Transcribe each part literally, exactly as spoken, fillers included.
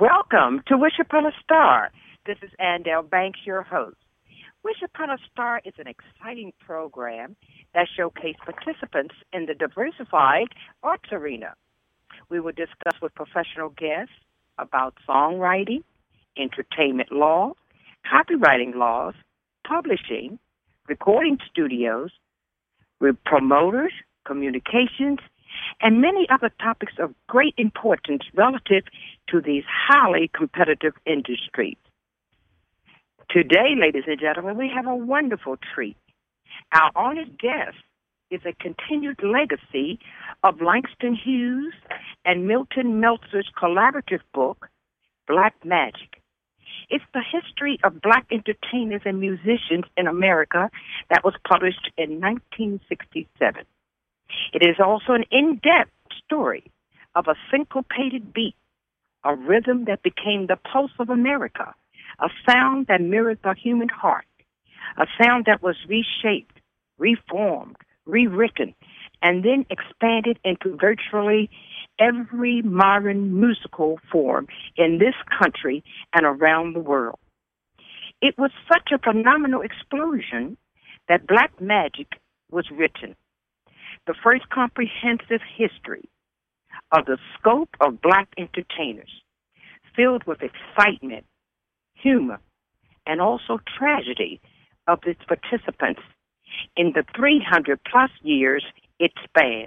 Welcome to Wish Upon a Star. This is Andel Banks, your host. Wish Upon a Star is an exciting program that showcases participants in the diversified arts arena. We will discuss with professional guests about songwriting, entertainment law, copywriting laws, publishing, recording studios, with promoters, communications, and many other topics of great importance relative to these highly competitive industries. Today, ladies and gentlemen, we have a wonderful treat. Our honored guest is a continued legacy of Langston Hughes and Milton Meltzer's collaborative book, Black Magic. It's the history of black entertainers and musicians in America that was published in nineteen sixty-seven. It is also an in-depth story of a syncopated beat, a rhythm that became the pulse of America, a sound that mirrored the human heart, a sound that was reshaped, reformed, rewritten, and then expanded into virtually every modern musical form in this country and around the world. It was such a phenomenal explosion that Black Magic was written, the first comprehensive history of the scope of black entertainers, filled with excitement, humor, and also tragedy of its participants in the three hundred plus years it spans.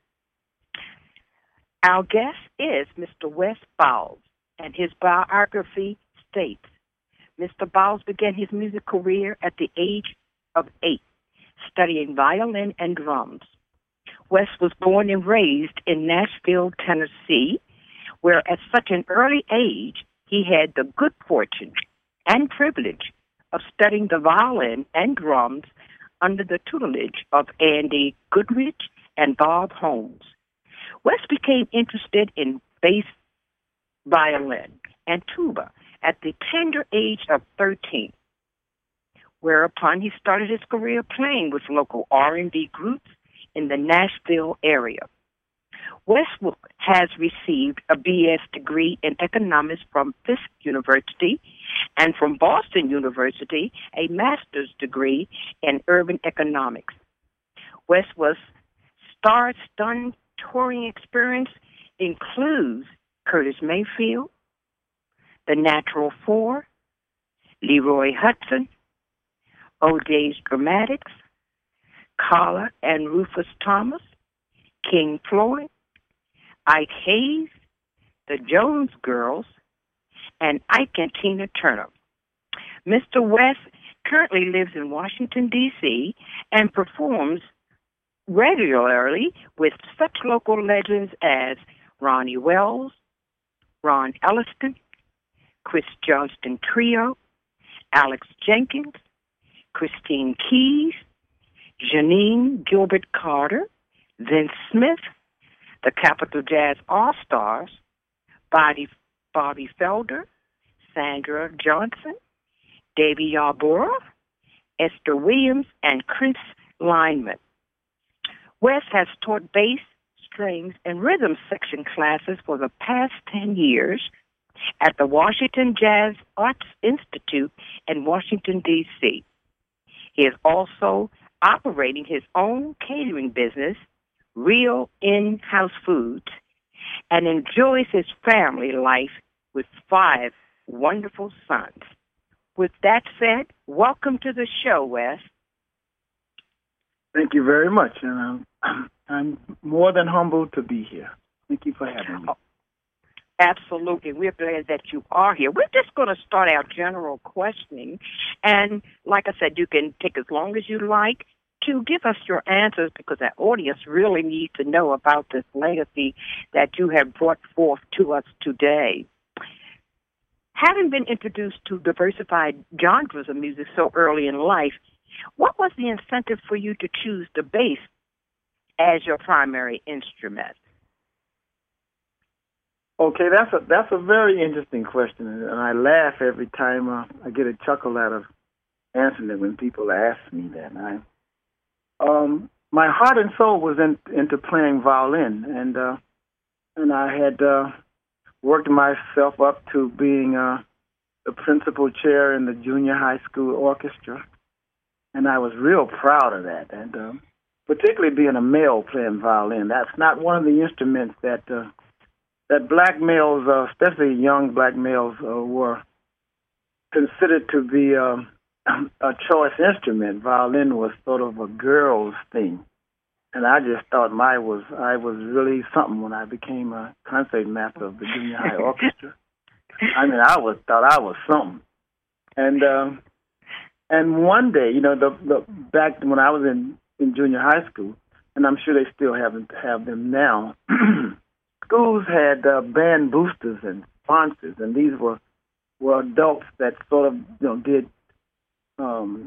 Our guest is Mister Wes Bowles, and his biography states, Mister Bowles began his music career at the age of eight, studying violin and drums. Wes was born and raised in Nashville, Tennessee, where at such an early age he had the good fortune and privilege of studying the violin and drums under the tutelage of Andy Goodrich and Bob Holmes. Wes became interested in bass violin and tuba at the tender age of thirteen, whereupon he started his career playing with local R and B groups in the Nashville area. Wes has received a B S degree in economics from Fisk University and from Boston University, a master's degree in urban economics. Wes was star-studded touring experience includes Curtis Mayfield, The Natural Four, Leroy Hudson, O'Jays Dramatics, Carla and Rufus Thomas, King Floyd, Ike Hayes, the Jones Girls, and Ike and Tina Turner. Mister Wes currently lives in Washington, D C, and performs regularly with such local legends as Ronnie Wells, Ron Elliston, Chris Johnston Trio, Alex Jenkins, Christine Keys, Janine Gilbert Carter, Vince Smith, the Capitol Jazz All-Stars, Bobby, Bobby Felder, Sandra Johnson, Davy Yarborough, Esther Williams, and Chris Lineman. Wes has taught bass, strings, and rhythm section classes for the past ten years at the Washington Jazz Arts Institute in Washington, D C. He is also operating his own catering business, Real In-House Foods, and enjoys his family life with five wonderful sons. With that said, welcome to the show, Wes. Thank you very much, and um, I'm more than humbled to be here. Thank you for having me. Oh, absolutely. We're glad that you are here. We're just going to start our general questioning, and like I said, you can take as long as you like to give us your answers because our audience really needs to know about this legacy that you have brought forth to us today. Having been introduced to diversified genres of music so early in life, what was the incentive for you to choose the bass as your primary instrument? Okay, that's a that's a very interesting question, and I laugh every time uh, I get a chuckle out of answering it when people ask me that. I, um, my heart and soul was in, into playing violin, and uh, and I had uh, worked myself up to being uh, the principal chair in the junior high school orchestra, and I was real proud of that. And um, particularly being a male playing violin, that's not one of the instruments that uh, that black males, uh, especially young black males, uh, were considered to be um, a choice instrument. Violin was sort of a girl's thing. And I just thought my was I was really something when I became a concert master of the junior high orchestra. I mean, I was thought I was something. And um, and one day, you know, the, the back when I was in, in junior high school, and I'm sure they still haven't have them now. Schools had uh, band boosters and sponsors, and these were were adults that sort of you know did. Um,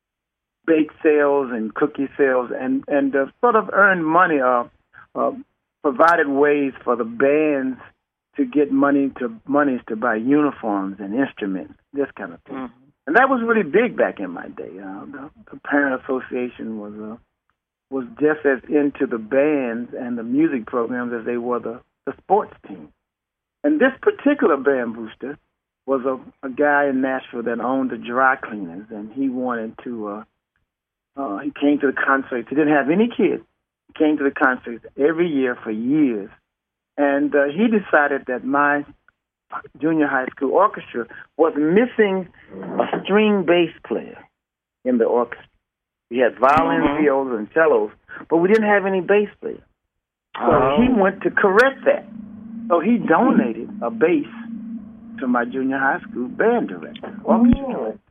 bake sales and cookie sales and, and uh, sort of earned money or uh, uh, provided ways for the bands to get money to monies to buy uniforms and instruments, this kind of thing. Mm-hmm. And that was really big back in my day. Uh, the, the Parent Association was uh, was just as into the bands and the music programs as they were the, the sports team. And this particular band booster was a, a guy in Nashville that owned the dry cleaners, and he wanted to uh, Uh, he came to the concerts. He didn't have any kids. He came to the concerts every year for years. And uh, he decided that my junior high school orchestra was missing a string bass player in the orchestra. We had violins, mm-hmm. violas, and cellos, but we didn't have any bass players. So oh. he went to correct that. So he donated a bass to my junior high school band director, orchestra oh. director.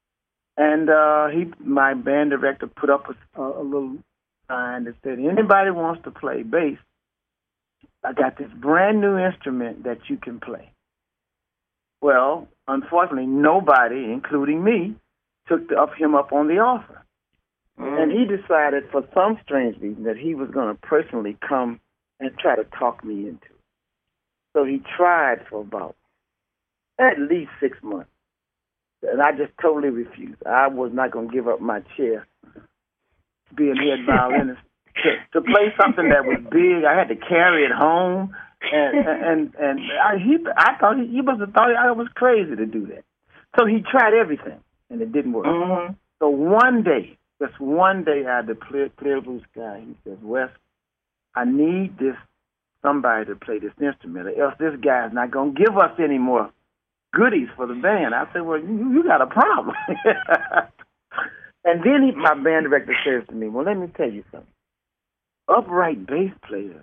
And uh, he, my band director, put up a, a little sign that said, anybody wants to play bass, I got this brand new instrument that you can play. Well, unfortunately, nobody, including me, took the, up him up on the offer. Mm. And he decided for some strange reason that he was going to personally come and try to talk me into it. So he tried for about at least six months. And I just totally refused. I was not going to give up my chair, being head violinist, to, to play something that was big. I had to carry it home, and and and I, he, I thought he, he must have thought I was crazy to do that. So he tried everything, and it didn't work. Mm-hmm. So one day, just one day, out of the clear, clear blue sky, he says, "Wes, I need this somebody to play this instrument, or else this guy's not going to give us any more goodies for the band." I said, "Well, you, you got a problem." And then he, my band director says to me, "Well, let me tell you something. Upright bass players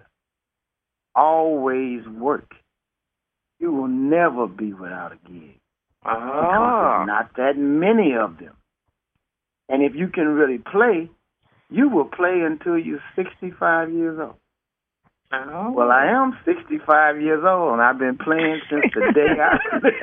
always work. You will never be without a gig. Ah. Because there's not that many of them. And if you can really play, you will play until you're sixty-five years old." Oh. Well, I am sixty-five years old, and I've been playing since the day I...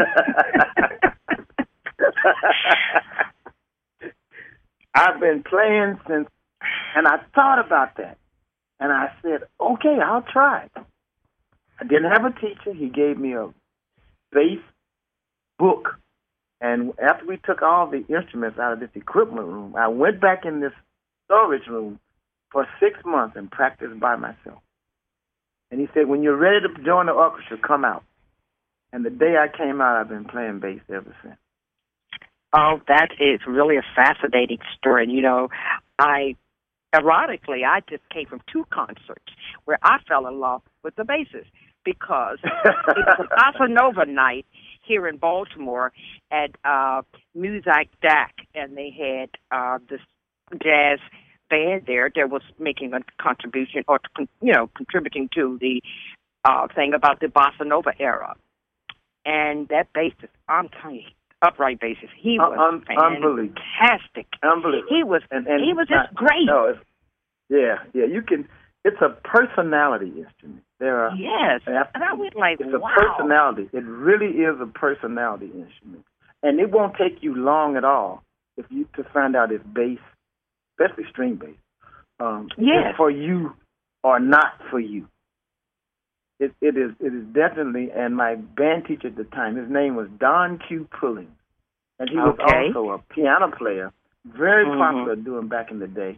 I've been playing since... And I thought about that. And I said, okay, I'll try it. I didn't have a teacher. He gave me a bass book. And after we took all the instruments out of this equipment room, I went back in this storage room for six months and practiced by myself. And he said, when you're ready to join the orchestra, come out. And the day I came out, I've been playing bass ever since. Oh, that is really a fascinating story. And, you know, I, ironically, I just came from two concerts where I fell in love with the bassist because it was a bossa nova night here in Baltimore at uh, Muzak D A C, and they had uh, this jazz band there that was making a contribution or, you know, contributing to the uh, thing about the bossa nova era. And that bassist, I'm telling you, upright bassist, he was Un- fantastic. Unbelievable. He was, and, and he was just not, great. No, it's, yeah, yeah, you can, it's a personality instrument. There are, yes, after, and I was like, it's wow. a personality. It really is a personality instrument. And it won't take you long at all if you to find out if bass, especially string bass, um, yes. is for you or not for you. It, it is it is definitely, and my band teacher at the time, his name was Don Q. Pulling, and he was okay. also a piano player, very mm-hmm. popular doing back in the day.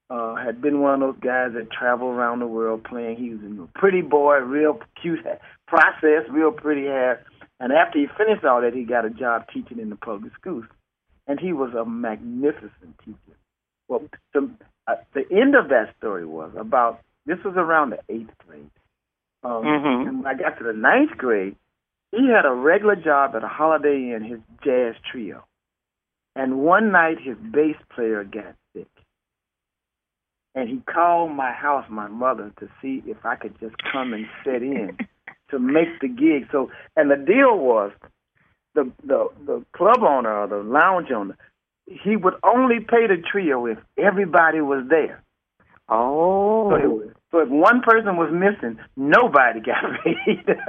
Uh, had been one of those guys that traveled around the world playing. He was a pretty boy, real cute process, real pretty hair. And after he finished all that, he got a job teaching in the public schools. And he was a magnificent teacher. Well, the, uh, the end of that story was about, this was around the eighth grade. Um, mm-hmm. And when I got to the ninth grade, he had a regular job at a Holiday Inn, his jazz trio. And one night, his bass player got sick. And he called my house, my mother, to see if I could just come and sit in to make the gig. So, and the deal was, the the the club owner or the lounge owner, he would only pay the trio if everybody was there. Oh. So, it was, so if one person was missing, nobody got paid.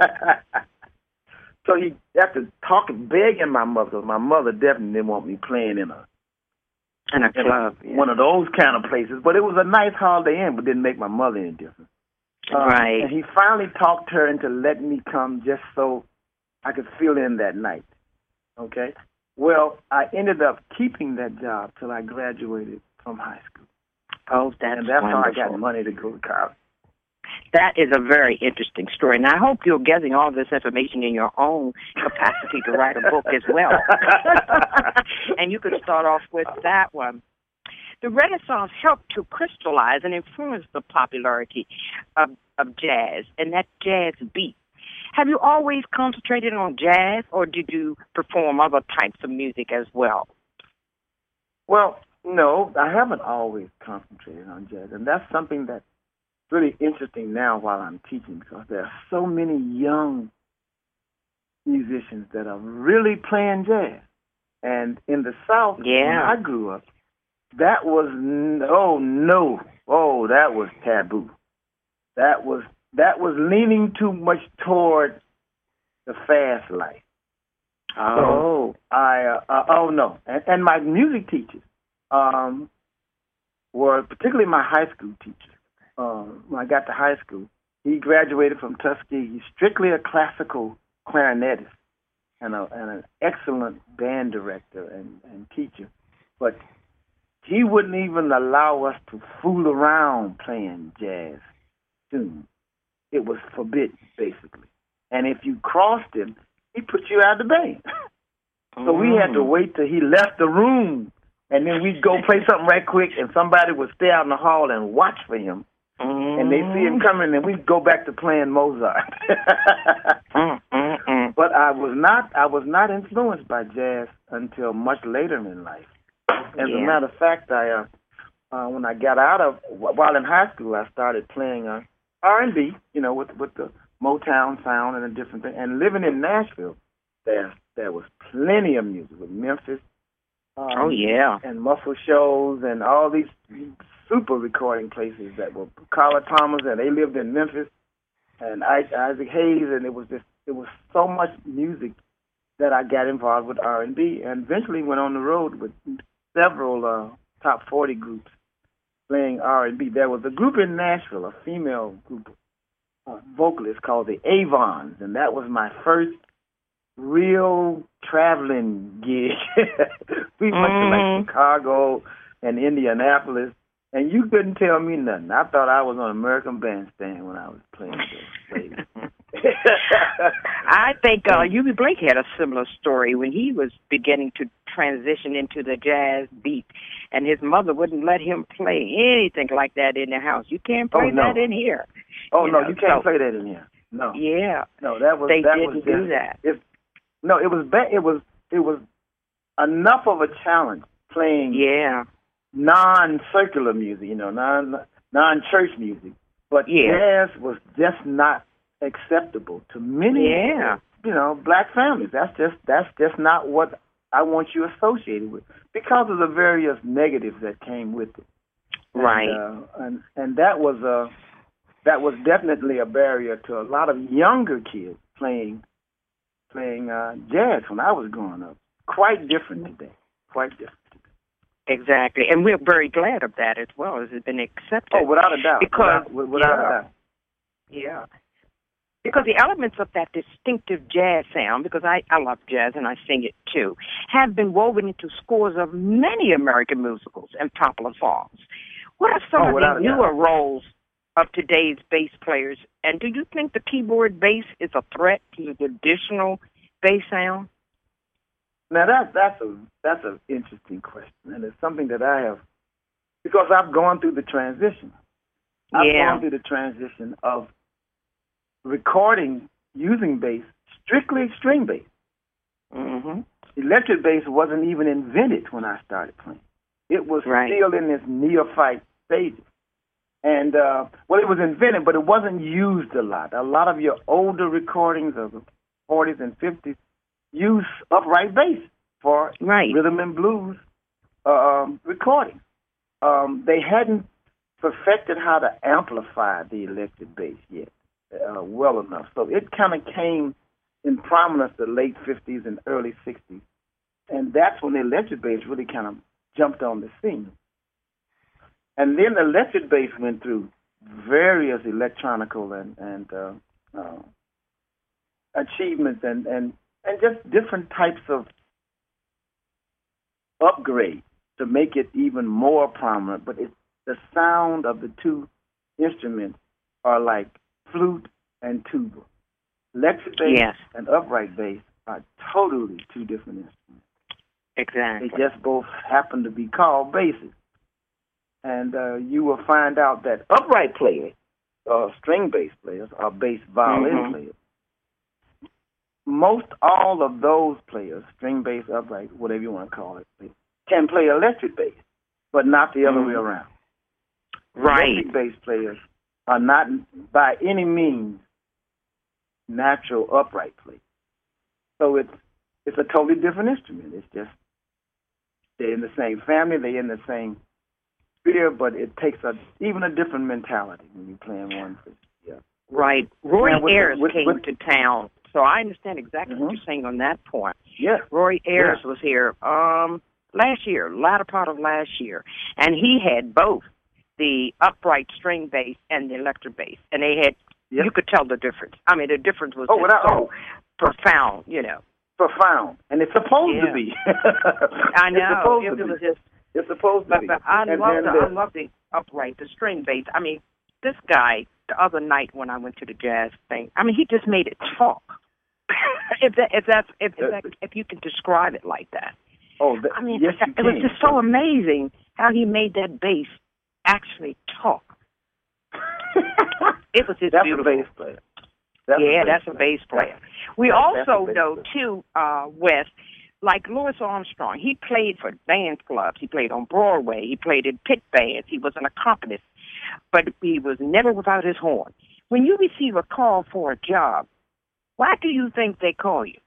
So he, after talking, begging my mother, my mother definitely didn't want me playing in a In a club, in yeah. one of those kind of places. But it was a nice Holiday Inn, but didn't make my mother any difference. Um, right. And he finally talked her into letting me come just so I could fill in that night. Okay? Well, I ended up keeping that job till I graduated from high school. Oh, that's And that's wonderful. how I got money to go to college. That is a very interesting story. And I hope you're getting all this information in your own capacity to write a book as well. And you could start off with that one. The Renaissance helped to crystallize and influence the popularity of, of jazz and that jazz beat. Have you always concentrated on jazz, or did you perform other types of music as well? Well, no, I haven't always concentrated on jazz. And that's something that's really interesting now while I'm teaching, because there are so many young musicians that are really playing jazz. And in the South, yeah. when I grew up, that was, oh, no, oh, that was taboo. That was that was leaning too much toward the fast life. Oh. So I, uh, uh, oh, no. And, and my music teachers um, were, particularly my high school teacher. Uh, when I got to high school, he graduated from Tuskegee. He's strictly a classical clarinetist and, a, and an excellent band director and, and teacher. But he wouldn't even allow us to fool around playing jazz tunes. It was forbidden, basically. And if you crossed him, he put you out of the band. So we had to wait till he left the room, and then we'd go play something right quick, and somebody would stay out in the hall and watch for him. Mm. And they see him coming, and we'd go back to playing Mozart. mm, mm, mm. But I was not I was not influenced by jazz until much later in life. As yeah. a matter of fact, I uh, uh, when I got out of while in high school, I started playing uh, R and B, you know, with with the Motown sound and a different thing. And living in Nashville, there there was plenty of music with Memphis. Um, oh yeah, and Muscle Shoals and all these super recording places that were Carla Thomas, and they lived in Memphis, and Isaac Hayes, and it was just it was so much music that I got involved with R and B, and eventually went on the road with several uh, top forty groups playing R and B. There was a group in Nashville, a female group of uh, vocalists called the Avons, and that was my first real traveling gig. We went mm. to like Chicago and Indianapolis, and you couldn't tell me nothing. I thought I was on American Bandstand when I was playing those ladies. I think uh, Eubie Blake had a similar story when he was beginning to transition into the jazz beat, and his mother wouldn't let him play anything like that in the house. You can't play oh, no. that in here. Oh, you no, know, you can't so, play that in here. No. Yeah. No, that was they that didn't was do just, that. It, no, it was ba- it was it was enough of a challenge playing yeah. non-circular music, you know, non non-church music. But yeah. jazz was just not acceptable to many, yeah. you know, black families. That's just that's just not what I want you associated with, because of the various negatives that came with it. Right. And, uh, and and that was a that was definitely a barrier to a lot of younger kids playing playing uh, jazz when I was growing up. Quite different today. Quite different. Exactly, and we're very glad of that as well, as it's been accepted. Oh, without a doubt. Because, without, without yeah, a doubt. Yeah. Because the elements of that distinctive jazz sound, because I, I love jazz and I sing it too, have been woven into scores of many American musicals and popular songs. What are some Oh, of without the a doubt. newer roles of today's bass players? And do you think the keyboard bass is a threat to the traditional bass sound? Now that that's a that's an interesting question, and it's something that I have because I've gone through the transition. I've Yeah. gone through the transition of recording using bass, strictly string bass. Mm-hmm. Electric bass wasn't even invented when I started playing. It was Right. still in this neophyte stages. And, uh, well, it was invented, but it wasn't used a lot. A lot of your older recordings of the forties and fifties use upright bass for Right. rhythm and blues uh, um, recording. Um, they hadn't perfected how to amplify the electric bass yet uh, well enough. So it kind of came in prominence the late fifties and early sixties. And that's when the electric bass really kind of jumped on the scene. And then the electric bass went through various electronical and, and uh, uh, achievements and, and, and just different types of upgrades to make it even more prominent. But it's the sound of the two instruments are like flute and tuba. Electric bass Yes. and upright bass are totally two different instruments. Exactly. They just both happen to be called basses. And uh, you will find out that upright players, uh, string bass players, or bass violin Mhm. players, most all of those players, string bass, upright, whatever you want to call it, can play electric bass, but not the other Mhm. way around. Right. Electric bass players are not by any means natural upright players. So it's it's a totally different instrument. It's just they're in the same family, they're in the same sphere, but it takes a even a different mentality when you're playing one. Yeah. Right. Roy Now, with the- Ayers with- came with- to town, so I understand exactly what Mhm. you're saying on that point. Yeah. Roy Ayers Yeah. was here um, last year, latter part of last year, and he had both the upright string bass and the electric bass, and they had Yep. you could tell the difference. I mean, the difference was Oh, just without- so profound, you know. Profound, and it's supposed Yeah. to be. I It's know supposed it, to it be. was just, It's supposed to but, be. but I And- love and, the uh, I love the upright, the string bass. I mean, this guy the other night when I went to the jazz thing, I mean, he just made it talk. if that if that's if if, that, if you can describe it like that. Oh, the, I mean, yes, you it was can. just so amazing how he made that bass actually talk. It was just That's beautiful. a bass player. That's yeah, a that's a bass player. We that's- that's a also bass know, player. too, uh, Wes, like Louis Armstrong, he played for dance clubs. He played on Broadway. He played in pit bands. He was an accompanist, but he was never without his horn. When you receive a call for a job, why do you think they call you?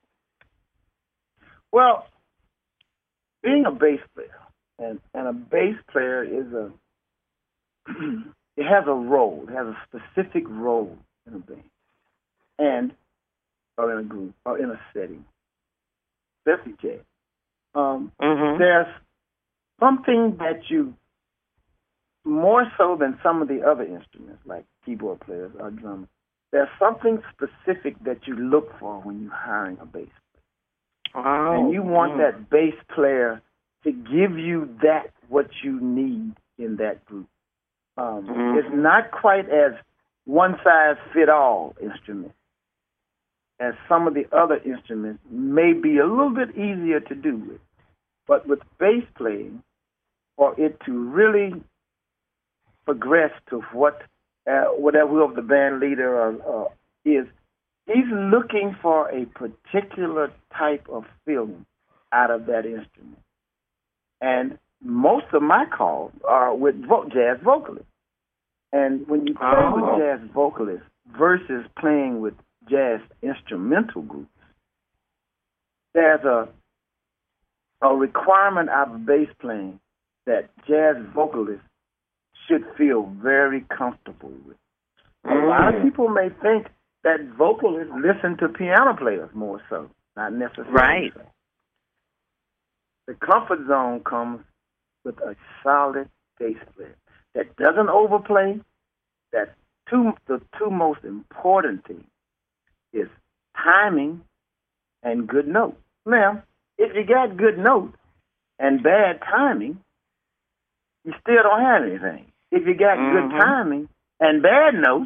Well, being a bass player, and, and a bass player is a, it has a role, it has a specific role in a band, and, or in a group, or in a setting, especially jazz. Um, Mm-hmm. There's something that you, more so than some of the other instruments, like keyboard players or drummers, there's something specific that you look for when you're hiring a bass player. Oh, And you want mm. that bass player to give you that, what you need in that group. Um, Mhm. It's not quite as one-size-fit-all instrument as some of the other instruments may be a little bit easier to do with. But with bass playing, for it to really progress to what, uh, whatever the band leader or, uh, is, he's looking for a particular type of feeling out of that instrument. And most of my calls are with vo- jazz vocalists. And when you play Oh. with jazz vocalists versus playing with jazz instrumental groups, there's a a requirement out of bass playing that jazz vocalists should feel very comfortable with. A lot of Mm. people may think that vocalists listen to piano players more so, not necessarily. Right. So. The comfort zone comes with a solid bass player that doesn't overplay. That two the two most important things is timing and good note. Now, if you got good note and bad timing, you still don't have anything. if you got Mm-hmm. good timing and bad notes,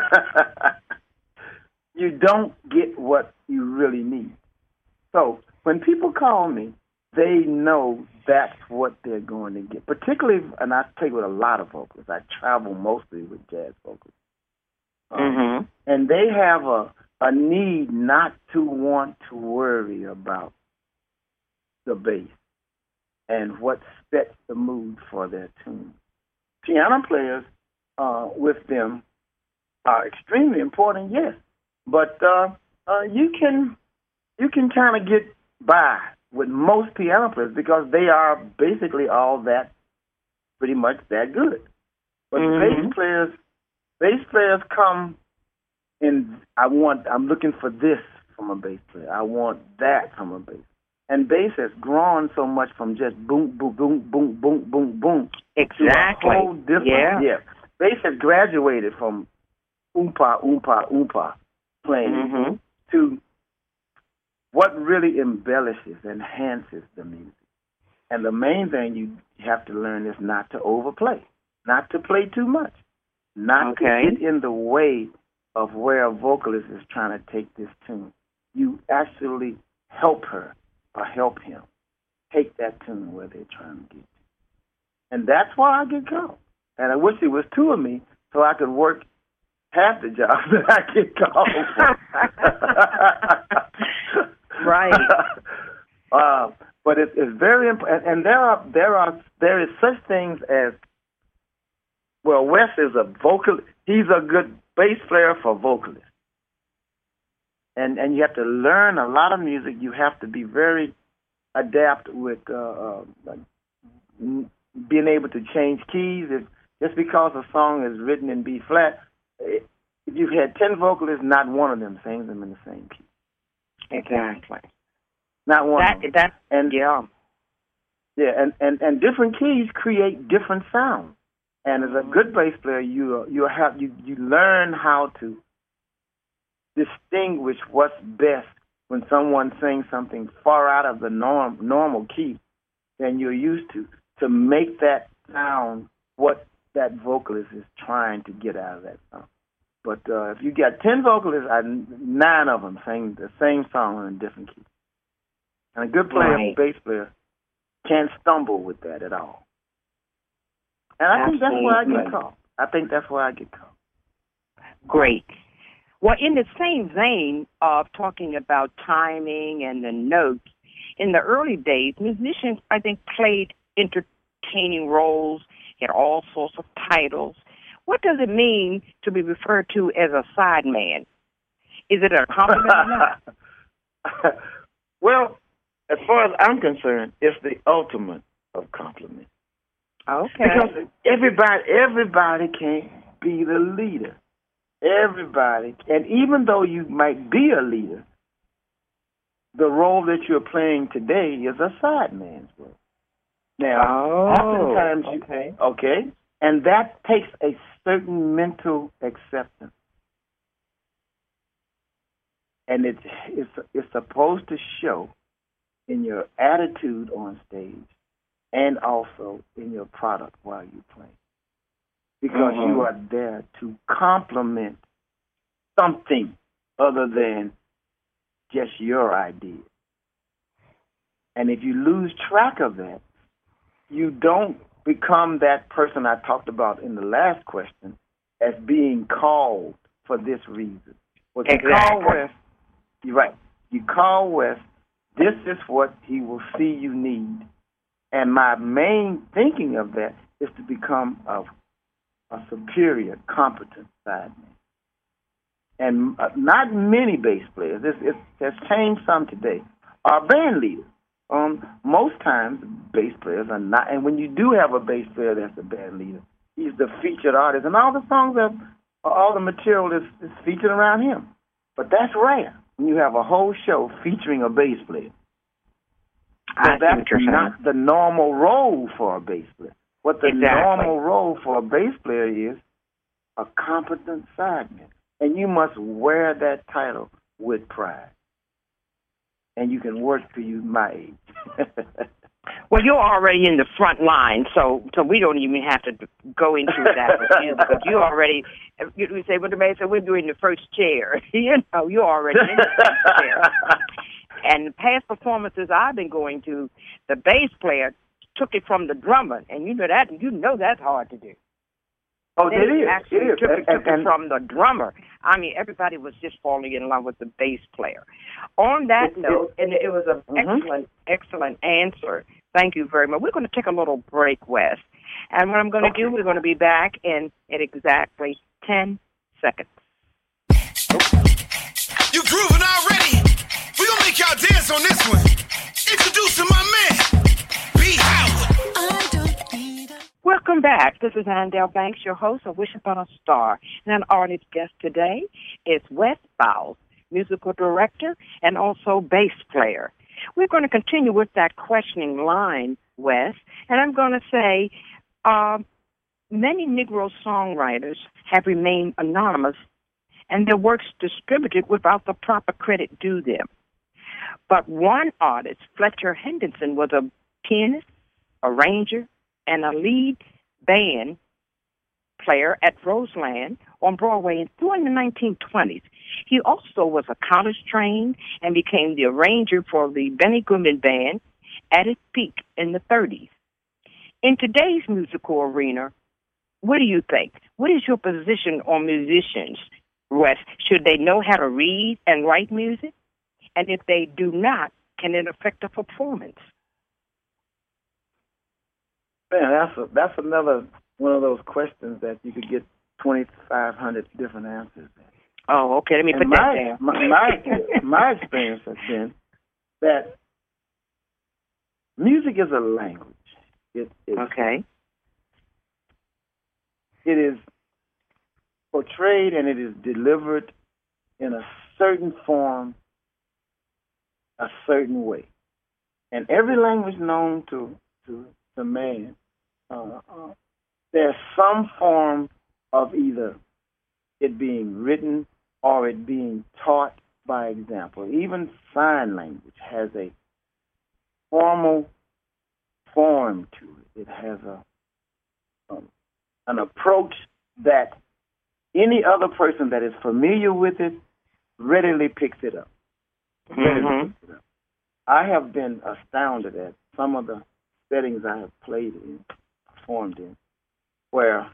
you don't get what you really need. So when people call me, they know that's what they're going to get. Particularly, and I play with a lot of vocalists. I travel mostly with jazz vocalists. Um, Mm-hmm. And they have a, a need not to want to worry about the bass and what sets the mood for their tune. Piano players uh, with them are extremely important, yes, but uh, uh, you can you can kind of get by with most piano players because they are basically all that, pretty much that good. But Mm-hmm. bass players, bass players come in. I want. I'm looking for this from a bass player. I want that from a bass. And bass has grown so much from just boom, boom, boom, boom, boom, boom, boom. Exactly. To a whole different, Yeah. yeah. Bass has graduated from oompa, oompa, oompa playing Mm-hmm. to what really embellishes, enhances the music. And the main thing you have to learn is not to overplay, not to play too much, not Okay. to get in the way of where a vocalist is trying to take this tune. You actually help her or help him take that tune where they're trying to get to. And that's why I get called. And I wish it was two of me so I could work half the jobs that I get called for. Right. uh, but it, it's very important. And there are there are there is such things as, well, Wes is a vocal. He's a good bass player for vocalists. And and you have to learn a lot of music. You have to be very adept with uh, uh, being able to change keys. If, just because a song is written in B flat, if you've had ten vocalists, not one of them sings them in the same key. Exactly. Not one That of them. that And yeah. yeah, and, and, and different keys create different sounds. And as a good bass player, you you have you, you learn how to distinguish what's best when someone sings something far out of the norm normal key than you're used to, to make that sound what that vocalist is trying to get out of that song. But uh, if you got ten vocalists, I, nine of them sing the same song in a different key. And a good player, Right. bass player, can't stumble with that at all. And I think that's why I get Absolutely. called. I think that's why I get called. Great. Well, in the same vein of talking about timing and the notes, in the early days, musicians, I think, played entertaining roles, had all sorts of titles. What does it mean to be referred to as a sideman? Is it a compliment or not? Well, as far as I'm concerned, it's the ultimate of compliment. Okay. Because everybody, everybody can't be the leader. Everybody, and even though you might be a leader, the role that you're playing today is a sideman's role. Now, Oh, oftentimes, you, okay. okay, and that takes a certain mental acceptance, and it's it's it's supposed to show in your attitude on stage, and also in your product while you're playing. Because Mhm. you are there to complement something other than just your idea. And if you lose track of that, you don't become that person I talked about in the last question as being called for this reason. Well, you Exactly. call Wes, you're right. You call Wes, this is what he will see you need. And my main thinking of that is to become a a superior, competent sideman. And uh, not many bass players, this it has changed some today, are band leaders. Um, most times, bass players are not, and when you do have a bass player that's a band leader, he's the featured artist, and all the songs, are, all the material is, is featured around him. But that's rare when you have a whole show featuring a bass player. So I see that's what you're saying. not the normal role for a bass player. What the Exactly. normal role for a bass player is a competent sideman. And you must wear that title with pride. And you can work till you my age. Well, you're already in the front line, so so we don't even have to go into that with you because you already. You we say, "Well, the man said we're doing the first chair." You know, you're already in the first chair. And the past performances I've been going to, the bass player took it from the drummer, and you know that you know that's hard to do. Oh, they it is. actually It is. took, it, and, took and, it from the drummer. I mean, everybody was just falling in love with the bass player. On that it, note, it, and it was an mm-hmm. excellent, excellent answer. Thank you very much. We're going to take a little break, Wes. And what I'm going to okay. do, we're going to be back in, in exactly ten seconds. You grooving already? We're going to make y'all dance on this one. Introducing my man, B. Howard. I don't need a... Welcome back. This is Andell Banks, your host of Wish Upon a Star. And our artist guest today is Wes Bowles, musical director and also bass player. We're going to continue with that questioning line, Wes, and I'm going to say uh, many Negro songwriters have remained anonymous and their works distributed without the proper credit due them. But one artist, Fletcher Henderson, was a pianist, arranger, and a lead band player at Roseland on Broadway during the nineteen twenties. He also was a college trained and became the arranger for the Benny Goodman Band at its peak in the thirties. In today's musical arena, what do you think? What is your position on musicians, Wes? Should they know how to read and write music? And if they do not, can it affect the performance? Man, that's a, that's another one of those questions that you could get twenty-five hundred different answers. Oh, okay. Let me and put my, that down. my, my, my experience has been that music is a language. It, it, okay. It is portrayed and it is delivered in a certain form, a certain way. And every language known to to, to man, uh, uh, there's some form of either it being written or it being taught by example. Even sign language has a formal form to it. It has a um, an approach that any other person that is familiar with it readily picks it up. Readily Mm-hmm. picks it up. I have been astounded at some of the settings I have played in, performed in, where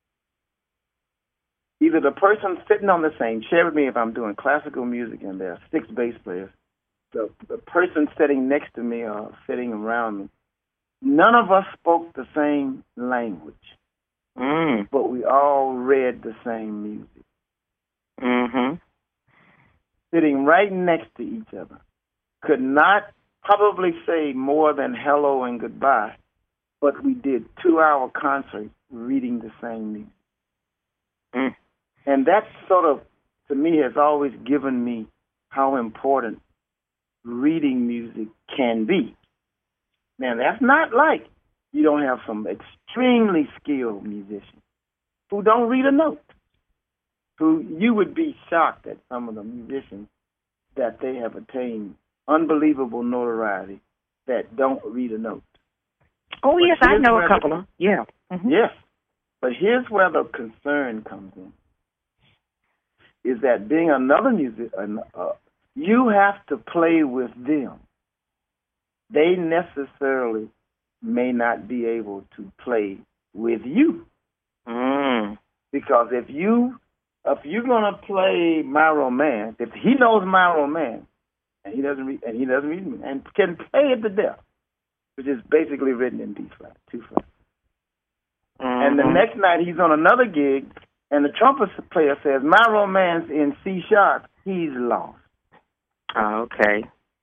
either the person sitting on the same chair with me, if I'm doing classical music and there are six bass players, the, the person sitting next to me or sitting around me, none of us spoke the same language, Mm. but we all read the same music. Mm-hmm. Sitting right next to each other. Could not probably say more than hello and goodbye, but we did two-hour concerts reading the same music. Mm. And that sort of, to me, has always given me how important reading music can be. Now, that's not like you don't have some extremely skilled musicians who don't read a note, who you would be shocked at some of the musicians that they have attained unbelievable notoriety that don't read a note. Oh, But yes, I here's know where a couple the- of them. Yeah. Mm-hmm. Yes, but here's where the concern comes in, is that being another musician, uh, you have to play with them. They necessarily may not be able to play with you. Mm. Because if you, if you're gonna play My Romance, if he knows My Romance, and he doesn't read, and he doesn't read me, and can play it to death, which is basically written in D flat, two flat. Mm-hmm. And the next night he's on another gig, and the trumpet player says My Romance in C sharp, he's lost. Oh, okay.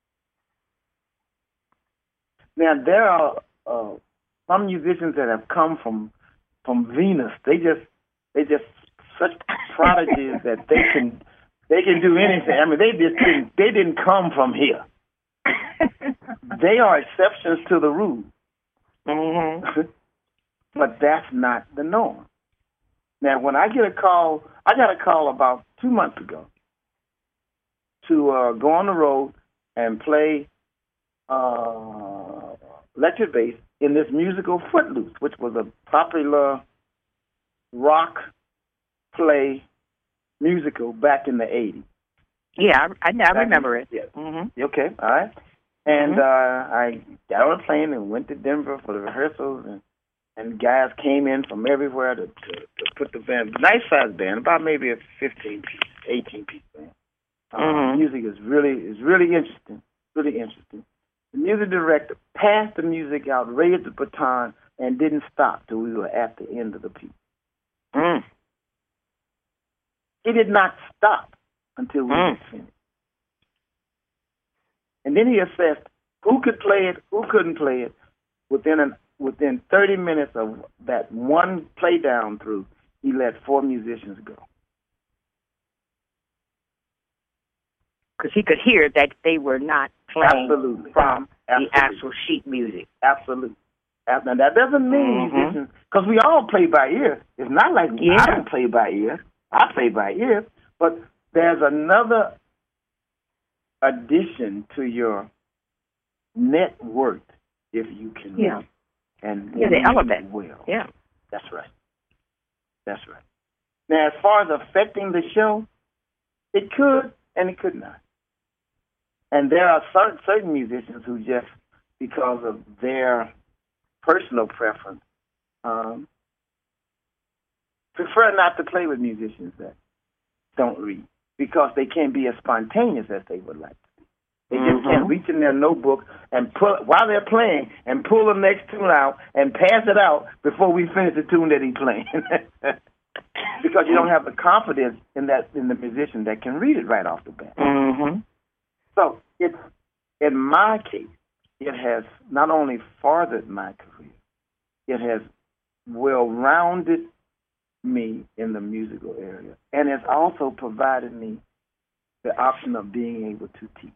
Now there are uh, some musicians that have come from from Venus. They just they just such prodigies that they can they can do anything. I mean, they just didn't they didn't come from here. They are exceptions to the rule. Mm-hmm. But that's not the norm. Now, when I get a call, I got a call about two months ago to uh, go on the road and play uh, electric bass in this musical Footloose, which was a popular rock play musical back in the eighties. Yeah, I, I, I remember it. Yeah. Mm-hmm. Okay, all right. And mm-hmm. uh, I got on a plane and went to Denver for the rehearsals, and, and guys came in from everywhere to, to, to put the band, nice-sized band, about maybe a fifteen-piece, eighteen-piece band. Uh, Mm-hmm. Music is really is really interesting, really interesting. The music director passed the music out, raised the baton, and didn't stop till we were at the end of the piece. Mm. He did not stop until we Mm. were finished. And then he assessed who could play it, who couldn't play it. Within an, within thirty minutes of that one play down through, he let four musicians go. Because he could hear that they were not playing Absolutely. from Absolutely. the actual sheet music. Absolutely. Now, that doesn't mean Mm-hmm. musicians, because we all play by ear. It's not like Yeah. I don't play by ear. I play by ear. But there's another addition to your net worth if you can Yeah. read and Yeah, the read element. well. Yeah. That's right. That's right. Now, as far as affecting the show, it could and it could not. And there are certain, certain musicians who just, because of their personal preference, um, prefer not to play with musicians that don't read because they can't be as spontaneous as they would like to be. They just Mm-hmm. can't reach in their notebook and pull, while they're playing, and pull the next tune out and pass it out before we finish the tune that he's playing. Because you don't have the confidence in that in the musician that can read it right off the bat. Mm-hmm. So it's, in my case, it has not only furthered my career, it has well-rounded me in the musical area, and it's also provided me the option of being able to teach.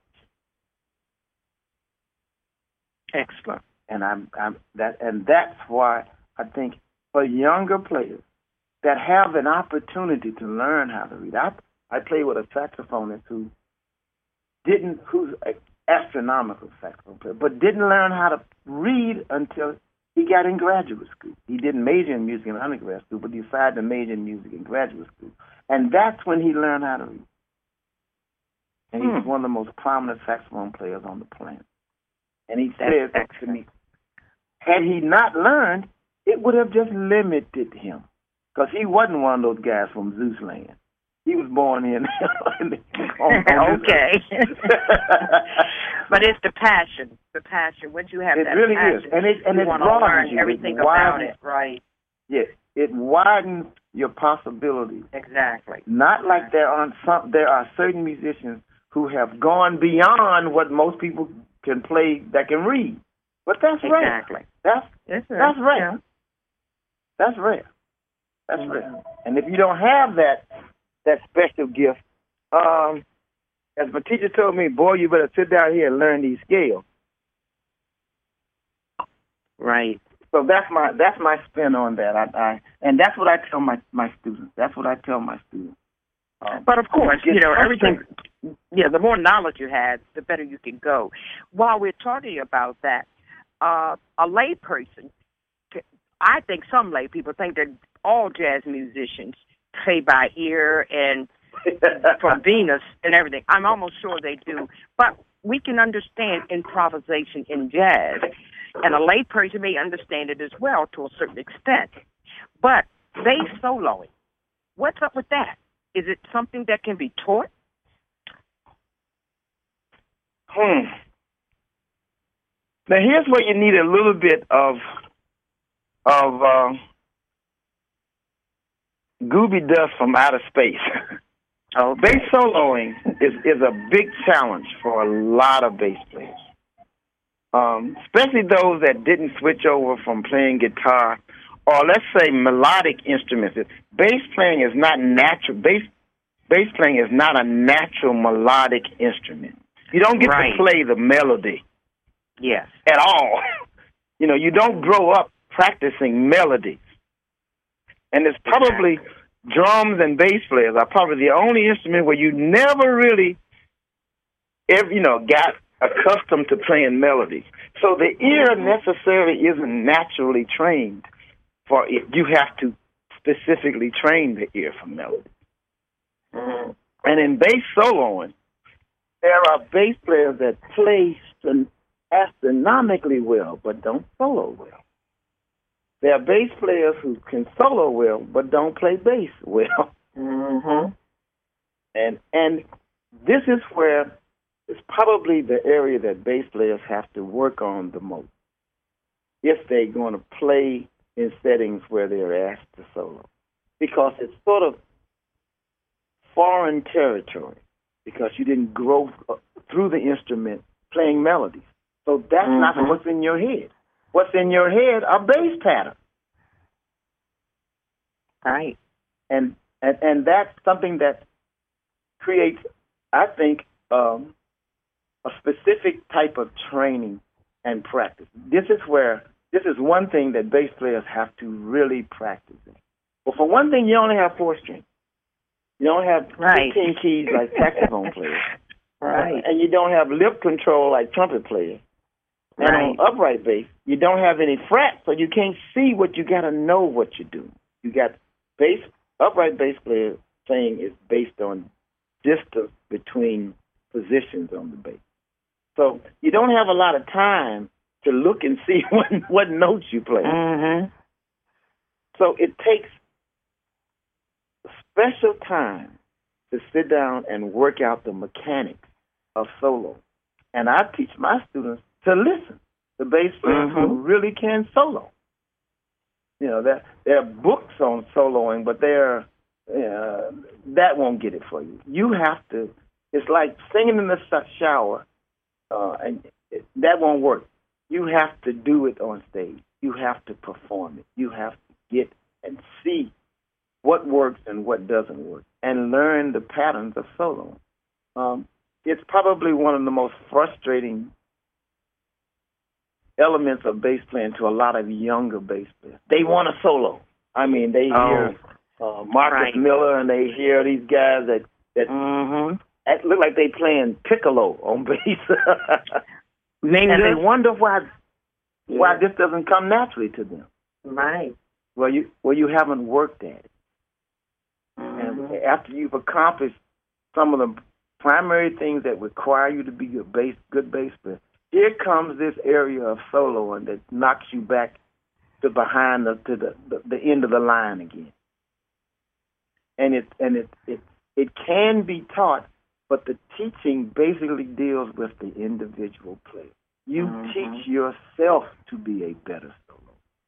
Excellent. And I'm, I'm that, and that's why I think for younger players that have an opportunity to learn how to read. I I play with a saxophonist who didn't, who's an astronomical saxophone player, but didn't learn how to read until he got in graduate school. He didn't major in music in undergrad school, but decided to major in music in graduate school, and that's when he learned how to read. And he's Hmm. one of the most prominent saxophone players on the planet. And he That's says to excellent. me, had he not learned, it would have just limited him. Because he wasn't one of those guys from Zeus land. He was born in. on, on Okay. But it's the passion. The passion. Once you have It that really passion, is. And it, and you it want to broadens learn you. everything it about widens, it, right? Yes. It widens your possibilities. Exactly. Not like there aren't some. There are certain musicians who have gone beyond what most people can play that can read. But that's rare. Exactly. That's That's that's rare. Yeah. That's rare. That's Mhm. rare. And if you don't have that that special gift, um, as my teacher told me, boy, you better sit down here and learn these scales. Right. So that's my that's my spin on that. I, I and that's what I tell my, my students. That's what I tell my students. Um, But of course, get you know, everything. frustrated. Yeah, the more knowledge you have, the better you can go. While we're talking about that, uh, a lay person, I think some lay people think that all jazz musicians play by ear and from Venus and everything. I'm almost sure they do. But we can understand improvisation in jazz, and a lay person may understand it as well to a certain extent. But bass soloing, what's up with that? Is it something that can be taught? Hmm. Now here's where you need a little bit of of uh, Gooby dust from outer space. Oh, Bass soloing is, is a big challenge for a lot of bass players, um, especially those that didn't switch over from playing guitar or, let's say, melodic instruments. Bass playing is not natural. Bass bass playing is not a natural melodic instrument. You don't get Right. to play the melody yes. at all. You know, you don't grow up practicing melodies. And it's probably drums and bass players are probably the only instrument where you never really, ever, you know, got accustomed to playing melodies. So the ear necessarily isn't naturally trained for it. You have to specifically train the ear for melody. Mm-hmm. And in bass soloing, there are bass players that play astronomically well but don't solo well. There are bass players who can solo well but don't play bass well. Mm-hmm. And and this is where it's probably the area that bass players have to work on the most if they're going to play in settings where they're asked to solo. Because it's sort of foreign territory because you didn't grow through the instrument playing melodies. So that's mm-hmm. not what's in your head. What's in your head are bass patterns. Right. And, and, and that's something that creates, I think, um, a specific type of training and practice. This is where, this is one thing that bass players have to really practice in. Well, for one thing, you only have four strings. You don't have right. fifteen keys like saxophone players. Right. And you don't have lip control like trumpet players. And right. on upright bass, you don't have any frets, so you can't see what you got to know what you do. You got bass, upright bass player playing is based on distance between positions on the bass. So you don't have a lot of time to look and see what, what notes you play. Mm-hmm. So it takes special time to sit down and work out the mechanics of solo. And I teach my students to listen to bass players mm-hmm. who really can solo. You know, there, there are books on soloing, but they're, uh, that won't get it for you. You have to, it's like singing in the shower, uh, and it, that won't work. You have to do it on stage. You have to perform it. You have to get and see what works and what doesn't work, and learn the patterns of solo. Um, it's probably one of the most frustrating elements of bass playing to a lot of younger bass players. They want a solo. I mean, they oh, hear uh, Marcus right. Miller, and they hear these guys that that, mm-hmm. that look like they playing piccolo on bass, and they wonder why yeah. why this doesn't come naturally to them. Right. Well, you well you haven't worked at it. Mm-hmm. And after you've accomplished some of the primary things that require you to be a bass, good bass player, here comes this area of soloing that knocks you back to behind the to the, the, the end of the line again. And it and it, it it can be taught, but the teaching basically deals with the individual player. You mm-hmm. teach yourself to be a better solo.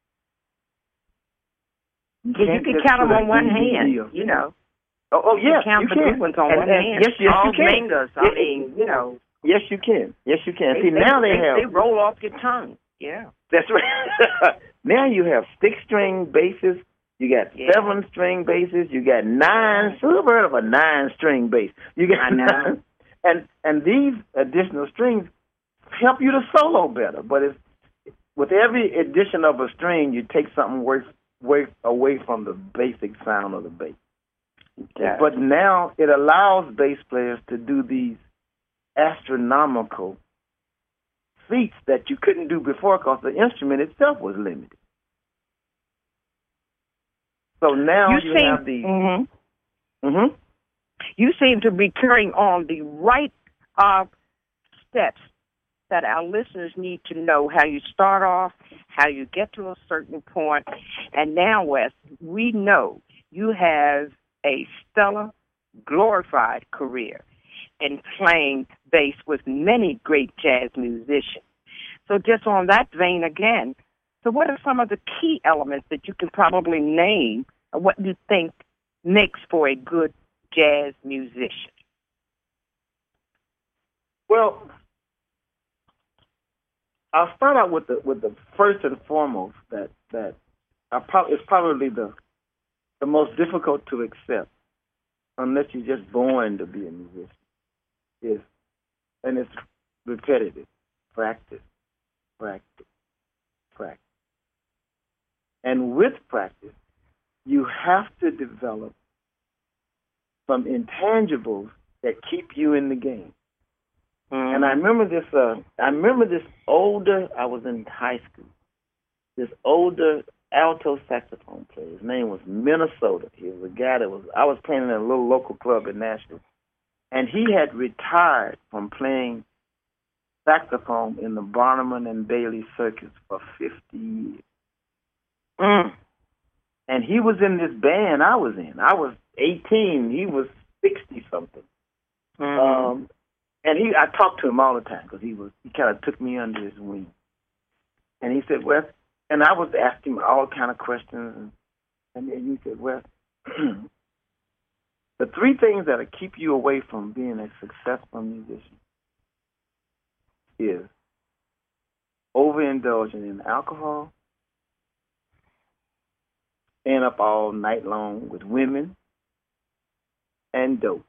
You, yeah, you can count them on one hand, deal. you know. Oh, oh yes, you, count you the can. Good ones on and, one and hand. Yes, yes, All you can. fingers, I yes, mean, you know. Yes, you can. Yes, you can. They, See, they, now they, they have... They roll off your tongue, yeah. That's right. Now you have six-string basses, you got yeah. seven-string basses, you got nine... Who ever heard of a nine-string bass? You got I know. Nine, and, and these additional strings help you to solo better, but it's, with every addition of a string, you take something worth Way, away from the basic sound of the bass. Yeah. But now it allows bass players to do these astronomical feats that you couldn't do before because the instrument itself was limited. So now you, you seem, have these... Mm-hmm. Mm-hmm. You seem to be carrying on the right uh, steps that our listeners need to know how you start off, how you get to a certain point. And now, Wes, we know you have a stellar, glorified career in playing bass with many great jazz musicians. So just on that vein again, so what are some of the key elements that you can probably name of what you think makes for a good jazz musician? Well, I'll start out with the with the first and foremost that that I pro- is probably the the most difficult to accept, unless you're just born to be a musician. Is and it's repetitive, practice, practice, practice, and with practice, you have to develop some intangibles that keep you in the game. Mm. And I remember this. Uh, I remember this older. I was in high school. This older alto saxophone player. His name was Minnesota. He was a guy that was. I was playing in a little local club in Nashville, and he had retired from playing saxophone in the Barnum and Bailey Circus for fifty years. Mm. And he was in this band I was in. I was eighteen. He was sixty something. Mm-hmm. Um, and he, I talked to him all the time because he was. He kind of took me under his wing. And he said, "Well," and I was asking him all kind of questions, and, and then he said, "Well, the three things that'll keep you away from being a successful musician is overindulging in alcohol, staying up all night long with women, and dope."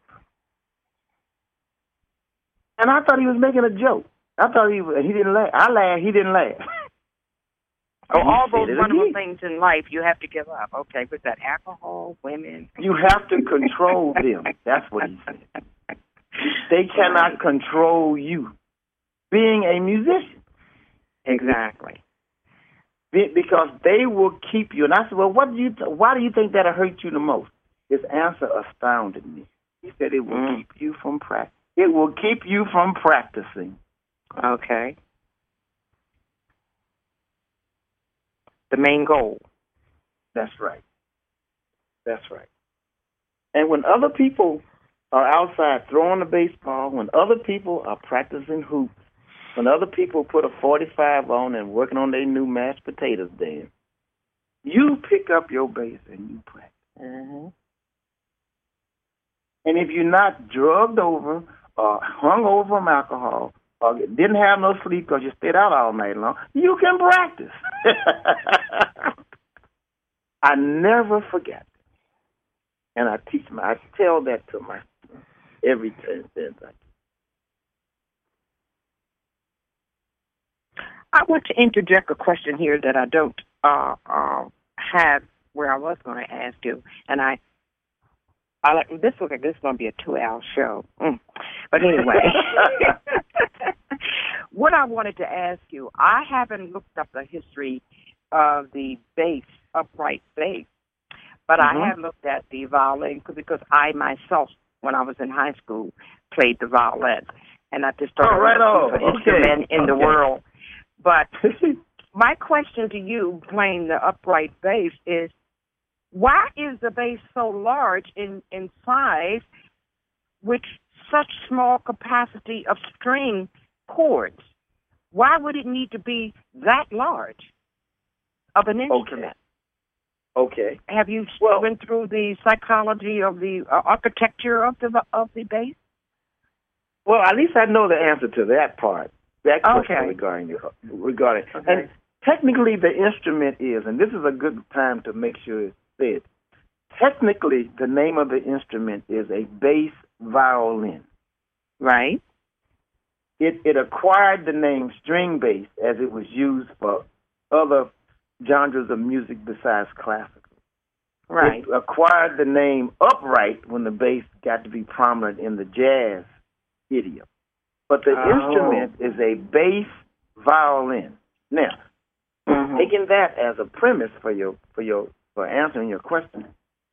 And I thought he was making a joke. I thought he was, he didn't laugh. I laughed. He didn't laugh. Oh, all those it wonderful again. things in life you have to give up. Okay, with that alcohol, women. You have to control them. That's what he said. They cannot control you. Being a musician. Exactly. Be- Because they will keep you. And I said, well, what do you? Th- why do you think that'll hurt you the most? His answer astounded me. He said it will Mm. keep you from practice. It will keep you from practicing. Okay. The main goal. That's right. That's right. And when other people are outside throwing the baseball, when other people are practicing hoops, when other people put a forty-five on and working on their new mashed potatoes then, you pick up your bass and you practice. Mm-hmm. And if you're not drugged over or hung over from alcohol or didn't have no sleep because you stayed out all night long, you can practice. I never forget. And I teach my, I tell that to my students every time. I want to interject a question here that I don't uh, uh, have where I was going to ask you, and I, I like this. Look like this is going to be a two-hour show, mm. But anyway, what I wanted to ask you, I haven't looked up the history of the bass, upright bass, but mm-hmm. I have looked at the violin because I myself, when I was in high school, played the violin, and I just started oh, right on. Okay. instrument in okay. the world. But my question to you, playing the upright bass, is why is the bass so large in, in size with such small capacity of string chords? Why would it need to be that large of an instrument? Okay. okay. Have you well, went through the psychology of the uh, architecture of the of the bass? Well, at least I know the answer to that part. That question okay. regarding the, regarding okay. and technically the instrument is, and this is a good time to make sure it's said. Technically, the name of the instrument is a bass violin. Right. It it acquired the name string bass as it was used for other genres of music besides classical. Right. It acquired the name upright when the bass got to be prominent in the jazz idiom. But the oh. instrument is a bass violin. Now, mm-hmm. taking that as a premise for your for your for answering your question,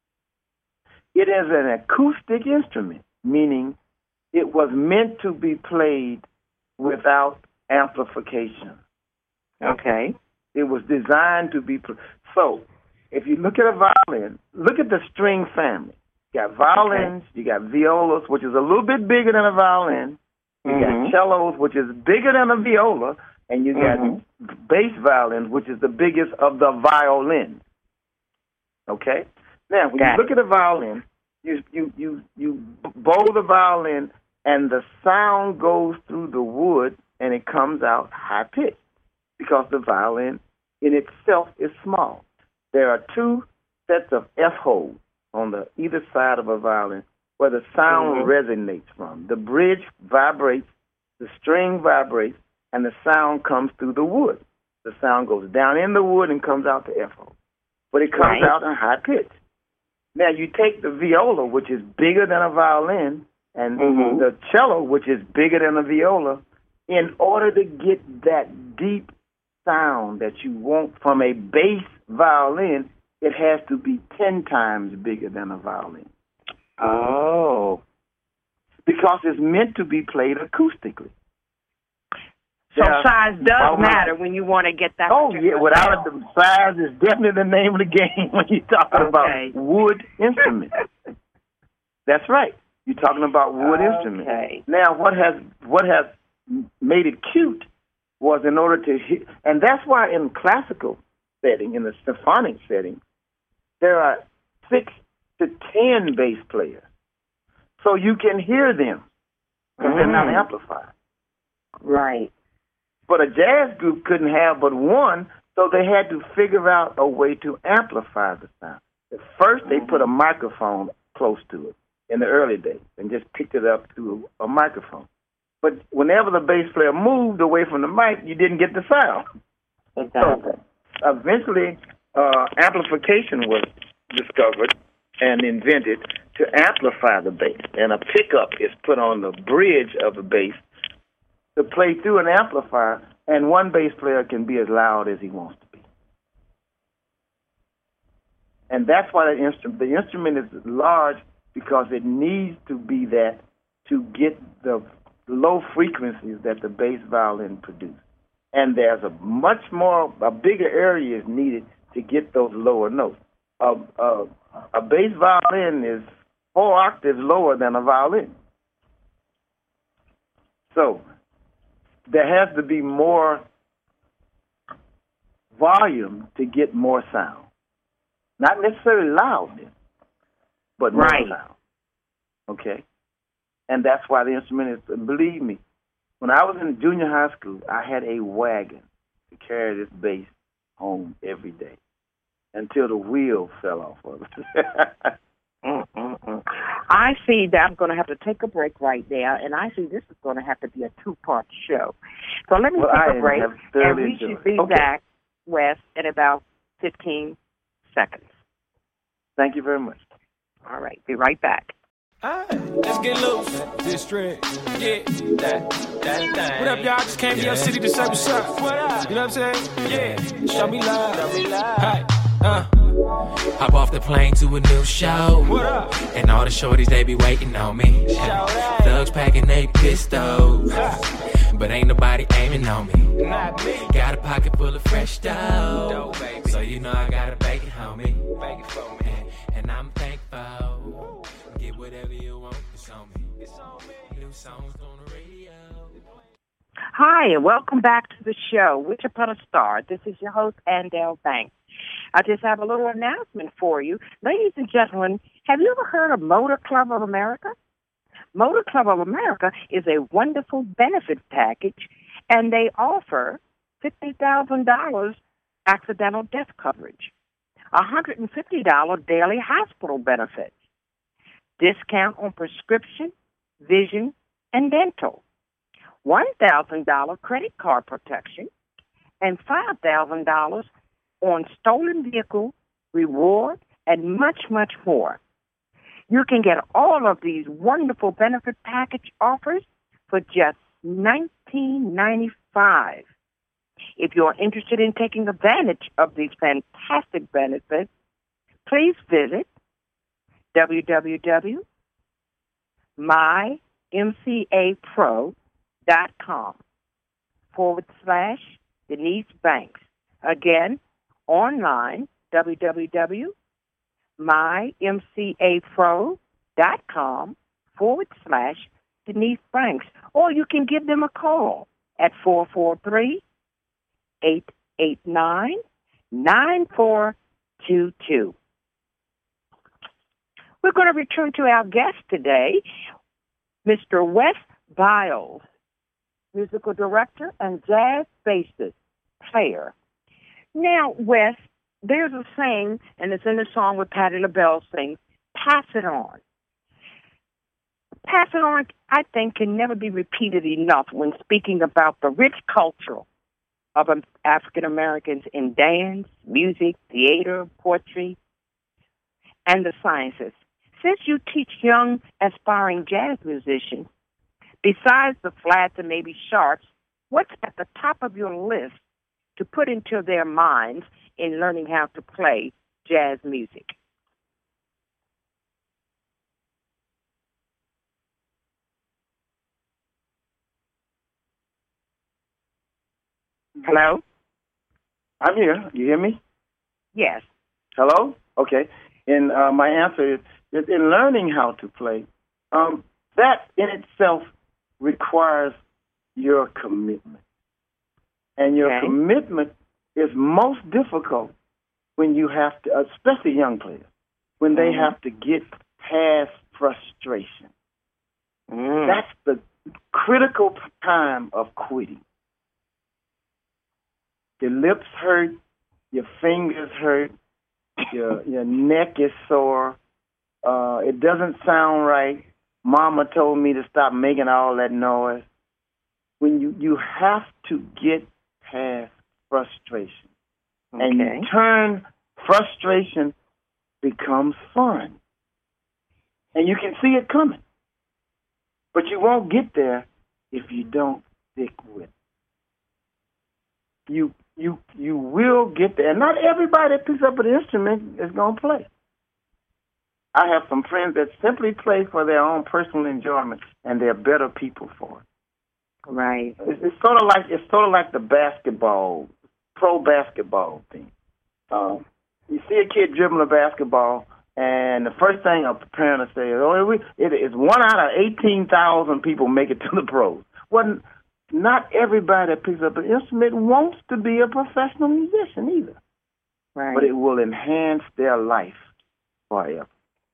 it is an acoustic instrument, meaning it was meant to be played without amplification. Okay. It was designed to be pl- so. If you look at a violin, look at the string family. You got violins, okay. you got violas, which is a little bit bigger than a violin. You mm-hmm. got cellos, which is bigger than a viola, and you got mm-hmm. bass violins, which is the biggest of the violin. Okay? Now, when got you look it. at a violin, you you you you bow the violin, and the sound goes through the wood, and it comes out high pitched because the violin in itself is small. There are two sets of F holes on the either side of a violin where the sound mm-hmm. resonates from. The bridge vibrates, the string vibrates, and the sound comes through the wood. The sound goes down in the wood and comes out the F hole. But it comes right. out in high pitch. Now, you take the viola, which is bigger than a violin, And Mm-hmm. the cello, which is bigger than the viola, in order to get that deep sound that you want from a bass violin, it has to be ten times bigger than a violin. Oh. Because it's meant to be played acoustically. So Yeah. size does Oh, my- matter when you want to get that. Oh, yeah, particular without sound. the size is definitely the name of the game when you're talking Okay. about wood instruments. That's right. You're talking about wood Okay. instruments. Now, what has what has made it cute was in order to hit, and that's why in classical setting, in the symphonic setting, there are six to ten bass players. So you can hear them because they're not Mm. amplified. Right. But a jazz group couldn't have but one, so they had to figure out a way to amplify the sound. At first, they put a microphone close to it in the early days and just picked it up through a microphone. But whenever the bass player moved away from the mic, you didn't get the sound. Exactly. So eventually, uh, amplification was discovered and invented to amplify the bass. And a pickup is put on the bridge of the bass to play through an amplifier, and one bass player can be as loud as he wants to be. And that's why the instrument, the instrument is large because it needs to be that to get the low frequencies that the bass violin produces. And there's a much more, a bigger area is needed to get those lower notes. A, a, a bass violin is four octaves lower than a violin. So there has to be more volume to get more sound. Not necessarily loudness, but more Right. sound. Okay? And that's why the instrument is, believe me, when I was in junior high school, I had a wagon to carry this bass home every day until the wheel fell off of it. Mm-mm-mm. I see that I'm going to have to take a break right there, and I see this is going to have to be a two-part show. So let me Well, take I a break, have and thoroughly we enjoyed should be it. Okay. back, Wes, in about fifteen seconds. Thank you very much. All right, be right back. Alright, let's get loose. District. Yeah. That, that thing. What up, y'all? Just came to your city to say what's up. What up? You know what I'm saying? Yeah. Show me love. Show me love. Hi. Uh. Hop off the plane to a new show. What up? And all the shorties, they be waiting on me. Thugs packing they pistols. But ain't nobody aiming on me. Not me. Got a pocket full of fresh dough. Dough, baby. So you know I gotta bake it, homie. Bake it for me. And I'm thankful. Get whatever you want, it's on me. It's on me. New songs on the radio. Hi, and welcome back to the show, Witch Upon a Star. This is your host, Andell Banks. I just have a little announcement for you. Ladies and gentlemen, have you ever heard of Motor Club of America? Motor Club of America is a wonderful benefit package, and they offer fifty thousand dollars accidental death coverage, one hundred fifty dollars daily hospital benefits, discount on prescription, vision, and dental, one thousand dollars credit card protection, and five thousand dollars on stolen vehicle, reward, and much, much more. You can get all of these wonderful benefit package offers for just nineteen ninety-five. If you're interested in taking advantage of these fantastic benefits, please visit w w w dot my m c a pro dot com forward slash Denise Banks. Again, online, w w w dot my m c a pro dot com forward slash Denise Banks. Or you can give them a call at four four three, eight eight nine, nine four two two. We're going to return to our guest today, Mister Wes Biles, musical director and jazz bassist player. Now, Wes, there's a saying, and it's in the song where Patti LaBelle sings, pass it on. Pass it on, I think, can never be repeated enough when speaking about the rich culture of African Americans in dance, music, theater, poetry, and the sciences. Since you teach young, aspiring jazz musicians, besides the flats and maybe sharps, what's at the top of your list to put into their minds in learning how to play jazz music? Hello? I'm here. You hear me? Yes. Hello? Okay. And uh, my answer is, is in learning how to play, um, that in itself requires your commitment. And your Okay. commitment is most difficult when you have to, especially young players, when they Mhm. have to get past frustration. Mm. That's the critical time of quitting. Your lips hurt, your fingers hurt, your your neck is sore. Uh, it doesn't sound right. Mama told me to stop making all that noise. When you, you have to get past frustration. And Okay. you turn frustration becomes fun. And you can see it coming. But you won't get there if you don't stick with it. You you you will get there. And not everybody that picks up an instrument is going to play. I have some friends that simply play for their own personal enjoyment, and they're better people for it. Right. It's, it's sort of like it's sort of like the basketball, pro basketball thing. Um, you see a kid dribble a basketball, and the first thing a parent will say is, "Oh, we, it is one out of eighteen thousand people make it to the pros." Well, not everybody that picks up an instrument wants to be a professional musician either, Right. but it will enhance their life forever.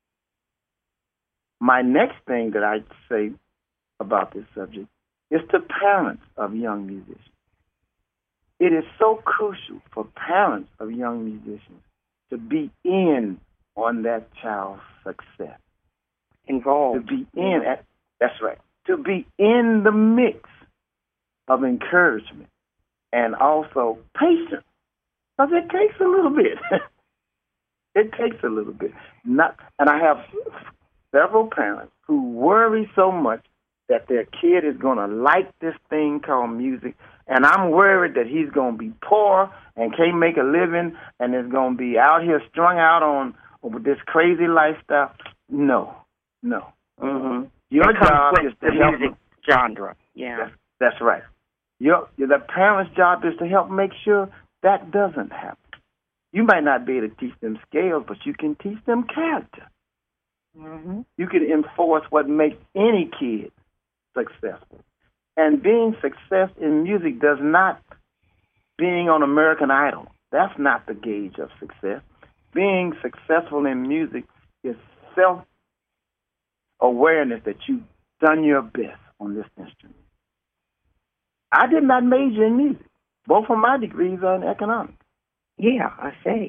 My next thing that I'd say about this subject is to parents of young musicians. It is so crucial for parents of young musicians to be in on that child's success. To Involved. be in, at, that's right, to be in the mix of encouragement and also patience, because it takes a little bit. It takes a little bit. Not, and I have several parents who worry so much that their kid is going to like this thing called music, and I'm worried that he's going to be poor and can't make a living and is going to be out here strung out on with this crazy lifestyle. No, no. Mm-hmm. Your It comes job with is to the help. music genre. Yeah. That's, that's right. Your the parent's job is to help make sure that doesn't happen. You might not be able to teach them scales, but you can teach them character. Mm-hmm. You can enforce what makes any kid successful. And being success in music does not being on American Idol. That's not the gauge of success. Being successful in music is self-awareness that you've done your best on this instrument. I did not major in music. Both of my degrees are in economics. Yeah, I say.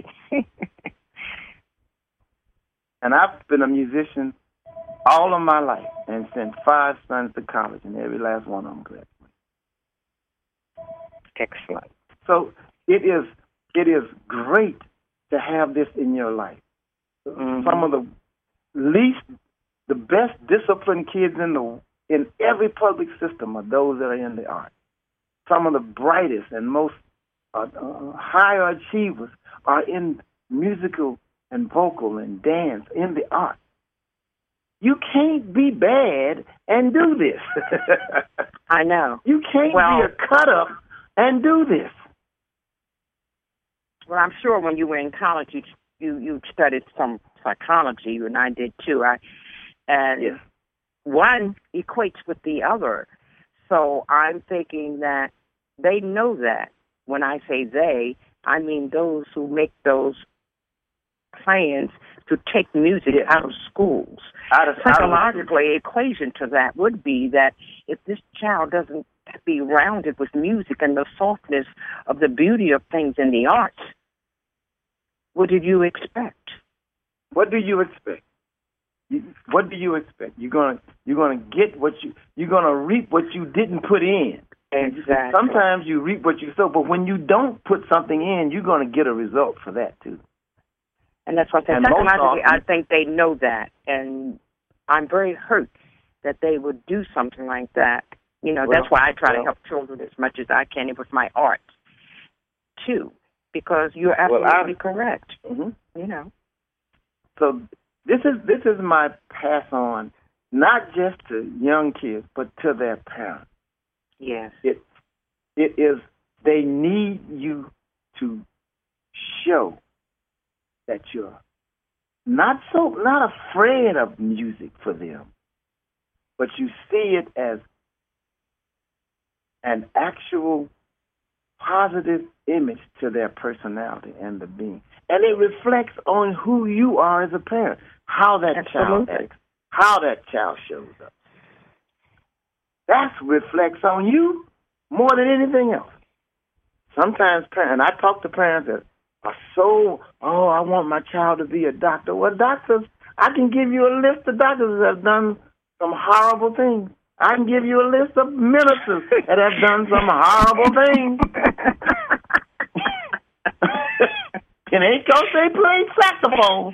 And I've been a musician all of my life and sent five sons to college, and every last one of them graduated. Excellent. So it is it is great to have this in your life. Mm-hmm. Some of the least, the best disciplined kids in the in every public system are those that are in the arts. Some of the brightest and most uh, uh, higher achievers are in musical and vocal and dance in the arts. You can't be bad and do this. I know. You can't Well- be a cut up and do this. Well, I'm sure when you were in college, you you, you studied some psychology, and I did too. I and Yes. one equates with the other. So I'm thinking that they know that. When I say they, I mean those who make those plans to take music Yes. out of schools. Out of, out of Psychologically, equation to that would be that if this child doesn't be rounded with music and the softness of the beauty of things in the arts, what did you expect? What do you expect? You, what do you expect? You're gonna you're gonna get what you you're gonna reap what you didn't put in. Exactly. Sometimes you reap what you sow, but when you don't put something in, you're gonna get a result for that too. And that's what I said. And most Psychologically, often- I think they know that, and I'm very hurt that they would do something like that. You know, Well, that's why I try well. to help children as much as I can with my art, too, because you're Well, absolutely I- correct. Mm-hmm. You know. So this is this is my pass on, not just to young kids, but to their parents. Yes. It it is they need you to show that you're not so not afraid of music for them, but you see it as an actual positive image to their personality and the being. And it reflects on who you are as a parent, how that child Absolutely. acts, how that child shows up. That reflects on you more than anything else. Sometimes parents, and I talk to parents that are so, oh, I want my child to be a doctor. Well, doctors, I can give you a list of doctors that have done some horrible things. I can give you a list of ministers that have done some horrible things. And ain't because they played saxophone.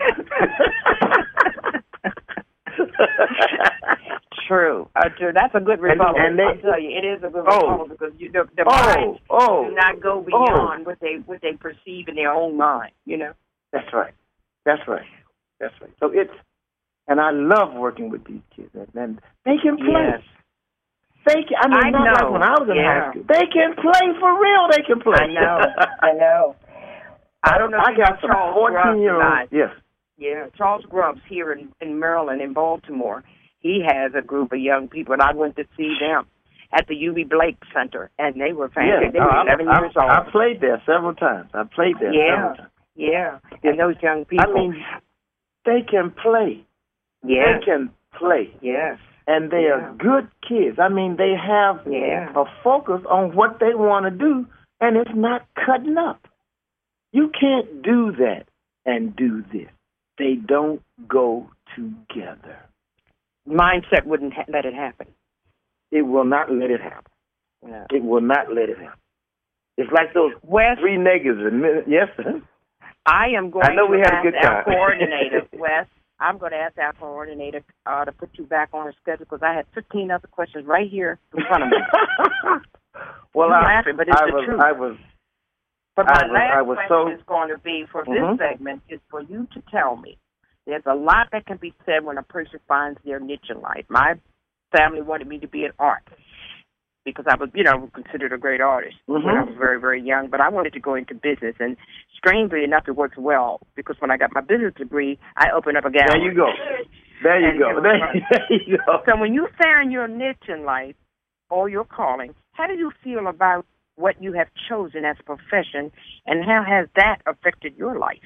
True. Uh, true. That's a good rebuttal. and they- I'll tell you, it is a good Oh. rebuttal because you, the, the Oh, minds oh, do not go beyond what they what they perceive in their own mind. You know. That's right. That's right. That's right. So it's, and I love working with these kids, and, and they can play. Yes. They can, I mean, I not know. like when I was in Yeah. high school. They can play for real. They can play. I know. I know. I don't know if I you know got some Charles Grubbs or fourteen-year-olds. not. Yes. Yeah, Charles Grubbs here in, in Maryland, in Baltimore. He has a group of young people, and I went to see them at the U B Blake Center, and they were fantastic. Yes. They were I, eleven I, years old. I played there several times. I played there Yeah. several times. Yeah, and those young people. I mean, they can play. yeah, They can play. yes, And they Yeah. are good kids. I mean, they have yeah, a focus on what they want to do, and it's not cutting up. You can't do that and do this. They don't go together. mindset wouldn't ha- let it happen. It will not let it happen. Yeah. It will not let it happen. It's like those Wes, three negatives. And yes, sir. I am going I know to we had a ask good our time. coordinator, Wes. I'm going to ask our coordinator uh, to put you back on her schedule because I had fifteen other questions right here in front of me. Well, You're I, laughing, but it's I the was, truth. I was, But my I was- last I was question so- is going to be for Mhm. this segment is for you to tell me. There's a lot that can be said when a person finds their niche in life. My family wanted me to be an artist because I was, you know, considered a great artist Mhm. when I was very, very young. But I wanted to go into business, and strangely enough, it worked well because when I got my business degree, I opened up a gallery. there you go. There you And go. it was There, fun. there you go. So when you find your niche in life or your calling, how do you feel about what you have chosen as a profession, and how has that affected your life?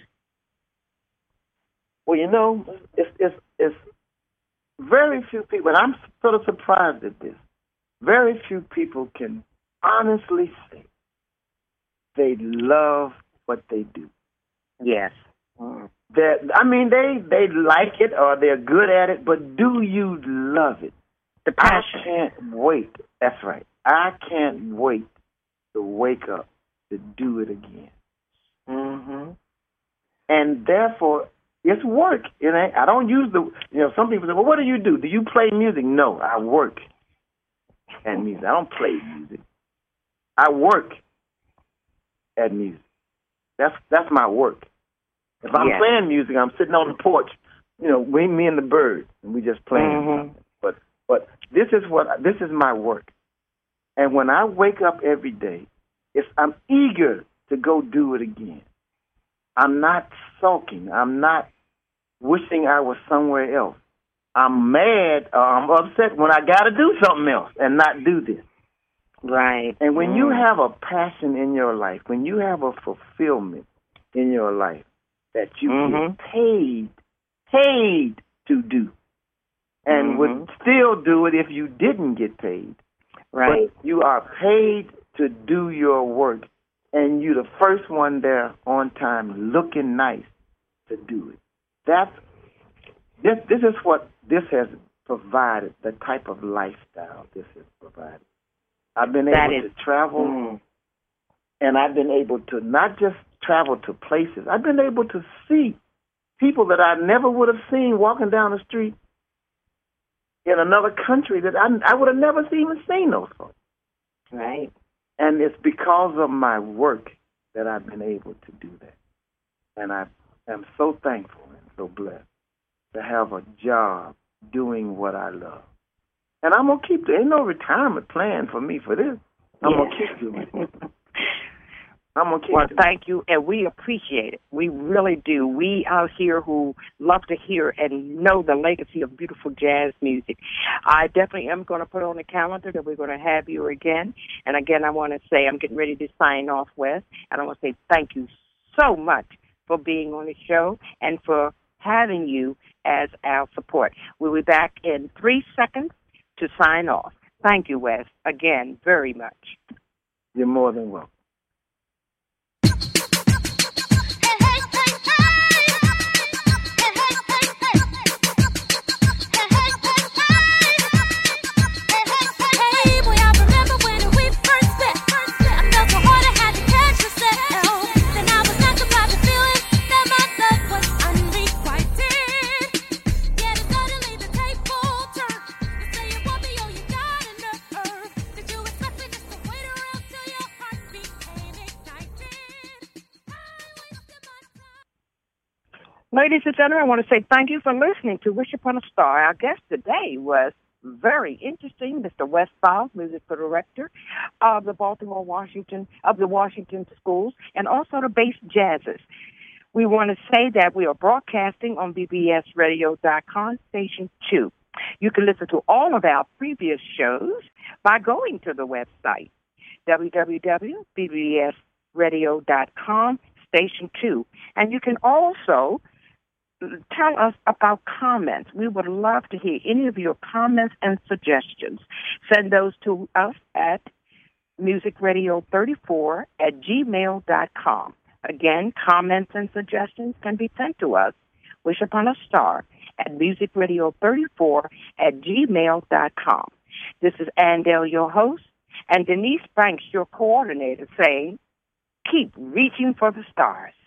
Well, you know, it's it's it's very few people, and I'm sort of surprised at this. Very few people can honestly say they love what they do. Yes. That I mean, they they like it or they're good at it, but do you love it? The I passion. can't wait. That's right. I can't wait to wake up to do it again. Mm-hmm. And therefore, it's work. You know, I don't use the, you know, some people say, well, what do you do? Do you play music? No, I work at music. I don't play music. I work at music. That's that's my work. If I'm Yes. playing music, I'm sitting on the porch, you know, we, me and the bird, and we just playing Mhm. something. But but this is what this is my work. And when I wake up every day, it's I'm eager to go do it again. I'm not sulking. I'm not wishing I was somewhere else. I'm mad or I'm upset when I got to do something else and not do this. Right. And when you Mm. have a passion in your life, when you have a fulfillment in your life that you Mhm. get paid, paid to do, and Mhm. would still do it if you didn't get paid. Right. But you are paid to do your work, and you're the first one there on time, looking nice to do it. That's this. This is what this has provided. The type of lifestyle this has provided. I've been That able is- to travel, Mm. and I've been able to not just travel to places. I've been able to see people that I never would have seen walking down the street in another country that I, I would have never even seen those folks. Right. And it's because of my work that I've been able to do that. And I am so thankful and so blessed to have a job doing what I love. And I'm going to keep, there ain't no retirement plan for me for this. I'm yes. going to keep doing it. I'm going to keep Well, doing thank you, and we appreciate it. We really do. We out here who love to hear and know the legacy of beautiful jazz music. I definitely am going to put on the calendar that we're going to have you again. And again, I want to say I'm getting ready to sign off, Wes, and I want to say thank you so much for being on the show and for having you as our support. We'll be back in three seconds to sign off. Thank you, Wes, again, very much. You're more than welcome. Ladies and gentlemen, I want to say thank you for listening to Wish Upon a Star. Our guest today was very interesting, Mister Wes Bowles, musical director of the Baltimore, Washington, of the Washington schools, and also the Bass Jazzers. We want to say that we are broadcasting on B B S radio dot com, Station two. You can listen to all of our previous shows by going to the website, w w w dot b b s radio dot com, Station two. And you can also tell us about comments. We would love to hear any of your comments and suggestions. Send those to us at music radio thirty-four at gmail dot com. Again, comments and suggestions can be sent to us, Wish Upon a Star, at music radio thirty-four at gmail dot com. This is Andel, your host, and Denise Banks, your coordinator, saying, keep reaching for the stars.